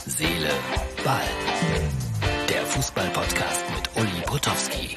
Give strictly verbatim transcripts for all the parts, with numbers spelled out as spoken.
Seele, Ball. Der Fußball-Podcast mit Uli Potowski.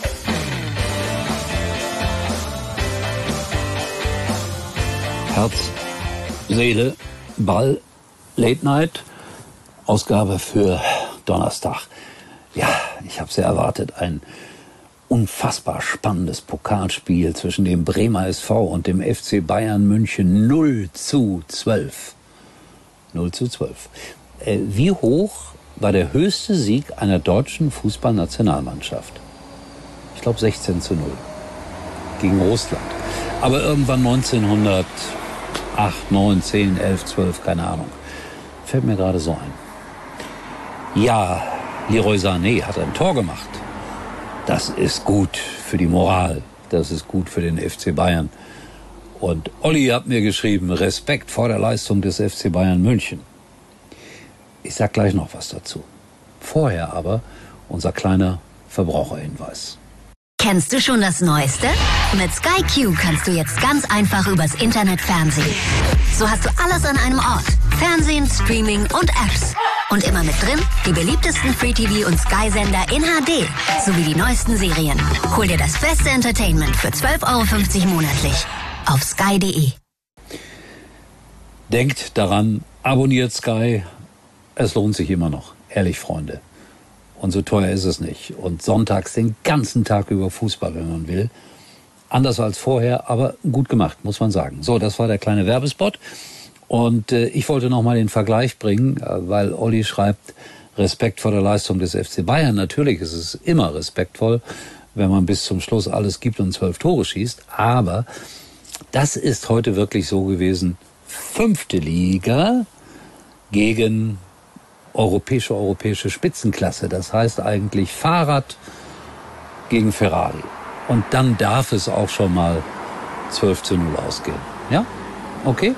Herz, Seele, Ball, Late Night, Ausgabe für Donnerstag. Ja, ich habe es ja erwartet, ein unfassbar spannendes Pokalspiel zwischen dem Bremer S V und dem F C Bayern München. null zu zwölf. null zu zwölf. Äh, wie hoch war der höchste Sieg einer deutschen Fußballnationalmannschaft? Ich glaube sechzehn zu null gegen Russland. Aber irgendwann neunzehnhundertacht, neun, zehn, elf, zwölf, keine Ahnung. Fällt mir gerade so ein. Ja, Leroy Sané hat ein Tor gemacht. Das ist gut für die Moral. Das ist gut für den F C Bayern. Und Olli hat mir geschrieben, Respekt vor der Leistung des F C Bayern München. Ich sag gleich noch was dazu. Vorher aber unser kleiner Verbraucherhinweis. Kennst du schon das Neueste? Mit Sky Q kannst du jetzt ganz einfach übers Internet fernsehen. So hast du alles an einem Ort. Fernsehen, Streaming und Apps. Und immer mit drin die beliebtesten Free-T V- und Sky-Sender in H D. Sowie die neuesten Serien. Hol dir das beste Entertainment für zwölf Euro fünfzig monatlich. Auf sky punkt de. Denkt daran, abonniert Sky. Es lohnt sich immer noch. Ehrlich, Freunde. Und so teuer ist es nicht. Und sonntags den ganzen Tag über Fußball, wenn man will. Anders als vorher, aber gut gemacht, muss man sagen. So, das war der kleine Werbespot. Und äh, ich wollte noch mal den Vergleich bringen, äh, weil Olli schreibt, Respekt vor der Leistung des F C Bayern. Natürlich ist es immer respektvoll, wenn man bis zum Schluss alles gibt und zwölf Tore schießt. Aber das ist heute wirklich so gewesen. Fünfte Liga gegen europäische, europäische Spitzenklasse. Das heißt eigentlich Fahrrad gegen Ferrari. Und dann darf es auch schon mal zwölf zu null ausgehen. Ja? Okay.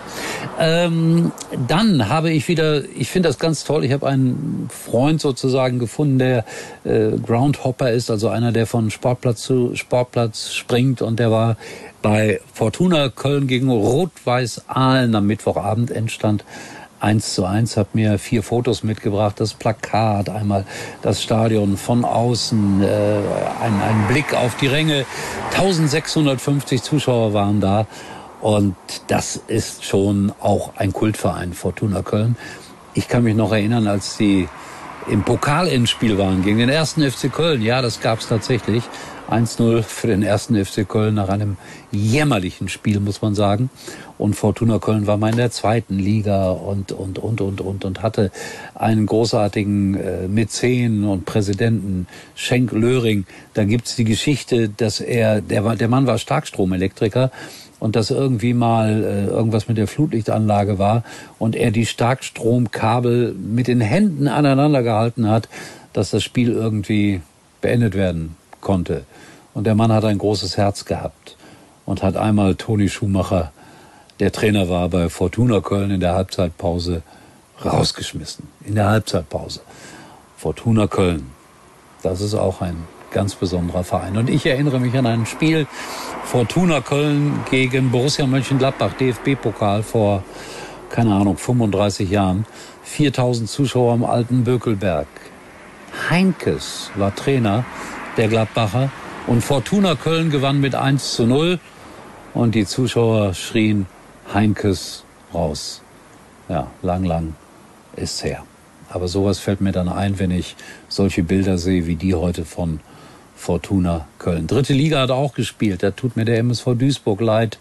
Ähm, dann habe ich wieder, ich finde das ganz toll, ich habe einen Freund sozusagen gefunden, der äh, Groundhopper ist, also einer, der von Sportplatz zu Sportplatz springt, und der war bei Fortuna Köln gegen Rot-Weiß Aalen am Mittwochabend. Endstand eins zu eins, habe mir vier Fotos mitgebracht, das Plakat, einmal das Stadion von außen, äh, ein, ein Blick auf die Ränge, eintausendsechshundertfünfzig Zuschauer waren da. Und das ist schon auch ein Kultverein, Fortuna Köln. Ich kann mich noch erinnern, als die im Pokal-Endspiel waren gegen den ersten F C Köln. Ja, das gab's tatsächlich. eins zu null für den ersten F C Köln nach einem jämmerlichen Spiel, muss man sagen. Und Fortuna Köln war mal in der zweiten Liga und, und, und, und, und, und hatte einen großartigen äh, Mäzen und Präsidenten, Schenk Löring. Da gibt's die Geschichte, dass er, der war, der Mann war Starkstromelektriker, und dass irgendwie mal äh, irgendwas mit der Flutlichtanlage war und er die Starkstromkabel mit den Händen aneinander gehalten hat, dass das Spiel irgendwie beendet werden konnte. Und der Mann hat ein großes Herz gehabt und hat einmal Toni Schumacher, der Trainer war bei Fortuna Köln, in der Halbzeitpause rausgeschmissen. In der Halbzeitpause. Fortuna Köln, das ist auch ein ganz besonderer Verein. Und ich erinnere mich an ein Spiel, Fortuna Köln gegen Borussia Mönchengladbach, D F B-Pokal vor, keine Ahnung, fünfunddreißig Jahren. viertausend Zuschauer am alten Bökelberg. Heinkes war Trainer der Gladbacher und Fortuna Köln gewann mit eins zu null und die Zuschauer schrien Heinkes raus. Ja, lang, lang ist's her. Aber sowas fällt mir dann ein, wenn ich solche Bilder sehe wie die heute von Fortuna Köln. Dritte Liga hat auch gespielt. Da tut mir der M S V Duisburg leid.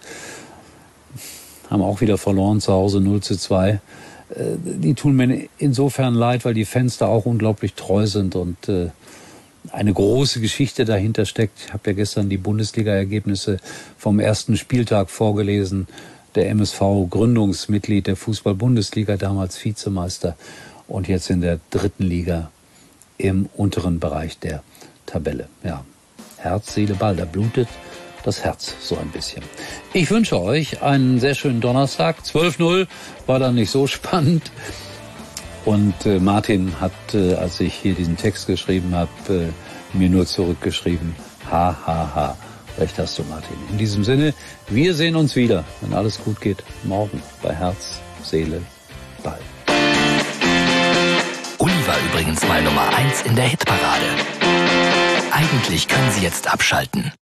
Haben auch wieder verloren zu Hause null zu zwei. Die tun mir insofern leid, weil die Fans da auch unglaublich treu sind und eine große Geschichte dahinter steckt. Ich habe ja gestern die Bundesliga-Ergebnisse vom ersten Spieltag vorgelesen. Der M S V, Gründungsmitglied der Fußball-Bundesliga, damals Vizemeister und jetzt in der dritten Liga im unteren Bereich der Tabelle. Ja, Herz, Seele, Ball, da blutet das Herz so ein bisschen. Ich wünsche euch einen sehr schönen Donnerstag. zwölf null war dann nicht so spannend. Und äh, Martin hat, äh, als ich hier diesen Text geschrieben habe, äh, mir nur zurückgeschrieben, ha, ha, ha. Recht hast du, Martin. In diesem Sinne, wir sehen uns wieder, wenn alles gut geht, morgen bei Herz, Seele, Ball. übrigens mal Nummer eins in der Hitparade. Eigentlich können Sie jetzt abschalten.